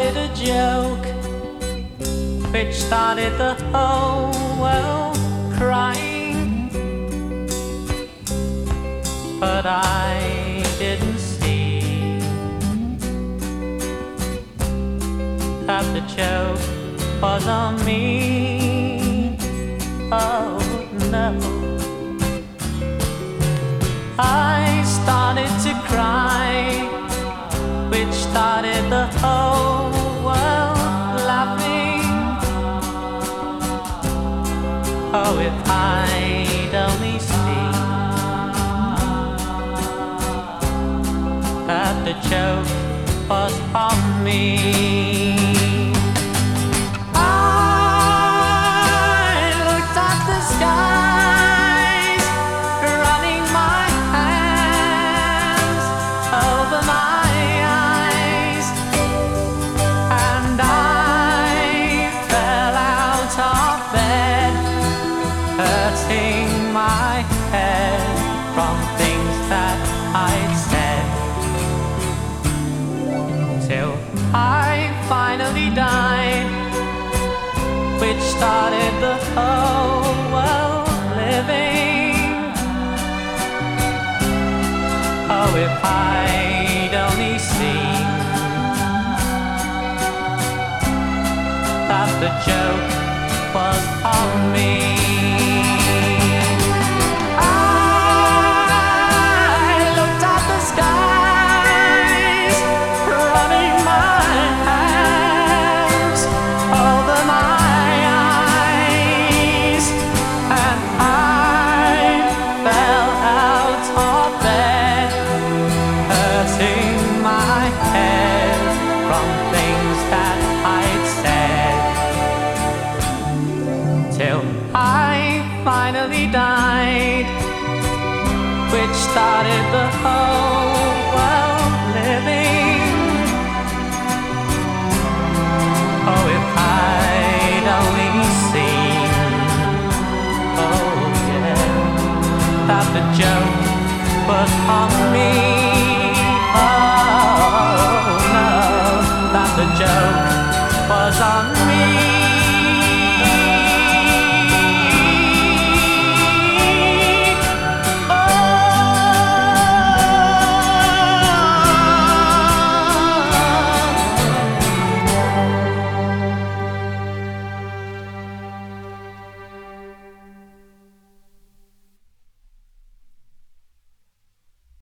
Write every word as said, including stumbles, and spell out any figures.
started a joke, which started the whole world crying. But I didn't see that the joke was on me. Oh no. I started to cry, which started the whole world laughing. Oh, if I'd only seen that the joke was on me. Hurting my head from things that I'd said, till I finally died, which started the whole world living. Oh, if I'd only seen that the joke was on me. Till I finally died, which started the whole world living. Oh, if I'd only seen, oh yeah, that the joke was on me. Oh no, that the joke was on me.